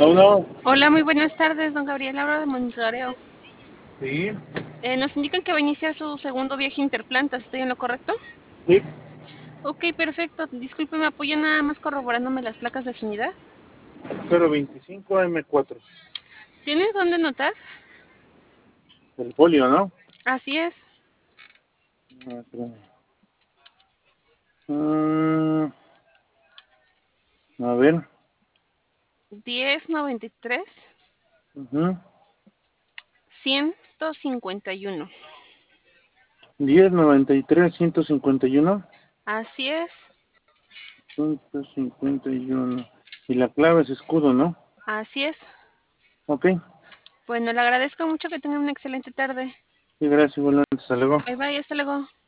No, Hola, muy buenas tardes, don Gabriel. Hablo de Monitoreo. sí, Nos indican que va a iniciar su segundo viaje Interplantas. ¿Estoy en lo correcto? sí, Ok, perfecto. Disculpe, ¿me apoya nada más corroborándome las placas de su unidad? 025M4. ¿Tienes dónde anotar? El folio, ¿no? Así es. Espérame. Mm, a ver. 1093 ujú. 151. 1093-151. Así es. 151. Y la clave es escudo, ¿no? Así es. Ok. Bueno, le agradezco mucho, que tengan una excelente tarde. Sí, gracias, igualmente. Hasta luego. Bye bye, hasta luego.